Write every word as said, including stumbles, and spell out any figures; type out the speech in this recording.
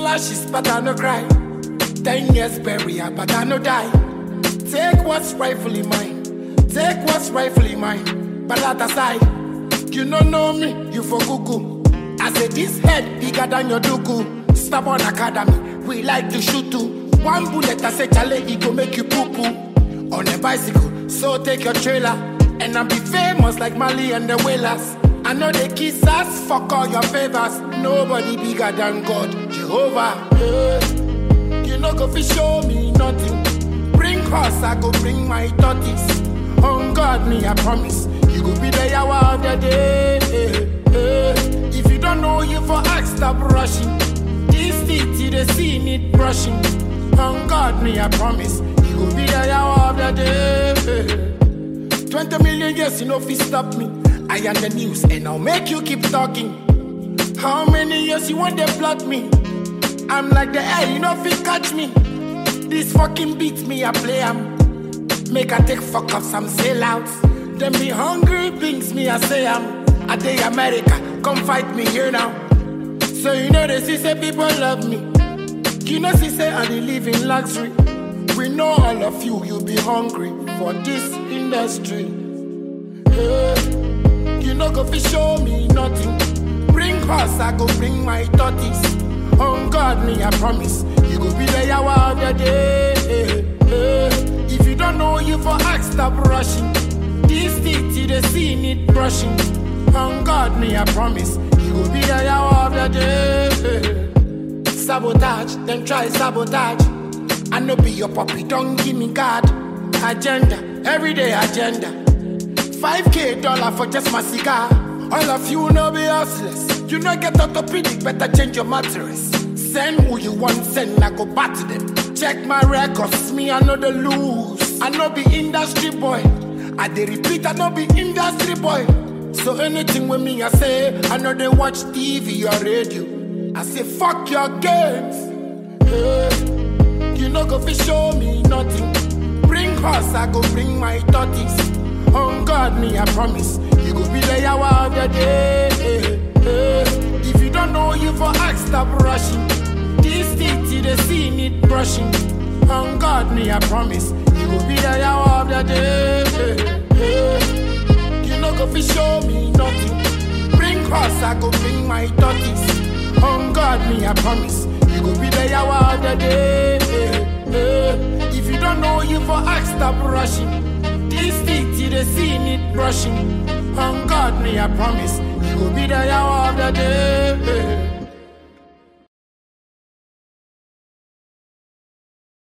lashes, but I no cry. Ten years burial, but I no die. Take what's rightfully mine. Take what's rightfully mine. But that aside, you don't know me, you for Google. I say this head bigger than your duku. Stubborn Academy, we like to shoot too. One bullet, I say chale, it go make you poo poo. On a bicycle, so take your trailer. And I'll be famous like Mali and the Whalers. I know they kiss us, fuck all your favors. Nobody bigger than God, Jehovah. Yeah. You know go fi show me nothing. Bring horse, I go bring my tortoise. On God, me I promise. You go be the hour of the day. Yeah. Yeah. If you don't know, you for ask, stop rushing. This teeth, you the see need brushing. On God, me I promise. You go be the hour of the day. Yeah. Twenty million years, you know fi stop me. I am the news and I'll make you keep talking. How many years you want to plot me? I'm like the air, you know if you catch me. This fucking beats me, I play am. Make I take fuck up some sellouts. Then be hungry, brings me, I say I'm. I day America, come fight me here now. So you know they see say people love me. You know see say I live in luxury. We know all of you, you be hungry for this industry. Yeah. You know go fi show me nothing. Bring horse, I go bring my tortoise. On God, me I promise. You go be the hour of the day. If you don't know, you for ask, stop rushing. This teeth, you the see need brushing. On God, me I promise. You go be the hour of the day. Sabotage, then try sabotage. I know be your puppy, don't give me God. Agenda, everyday agenda. five K dollar for just my cigar. All of you know be hustlers. You know get orthopedic, better change your mattress. Send who you want, send, I go back to them. Check my records, me I know the lose. I know be industry boy. I dey repeat, I know be industry boy. So anything with me I say, I know they watch T V or radio. I say fuck your games. Yeah. You know go fi show me nothing. Bring horse, I go bring my tortoise. On God, me I promise. You go be the hour of the day. If you don't know, you for ask, stop rushing. This teeth, you the see need brushing. On God, me I promise. You go be the hour of the day. You know go fi show me nothing. Bring horse, I go bring my tortoise. On God, me I promise. You go be the hour of the day. If you don't know, you for ask, stop rushing. This teeth, you the see need brushing. On God, me I promise. You will be the hour of the day.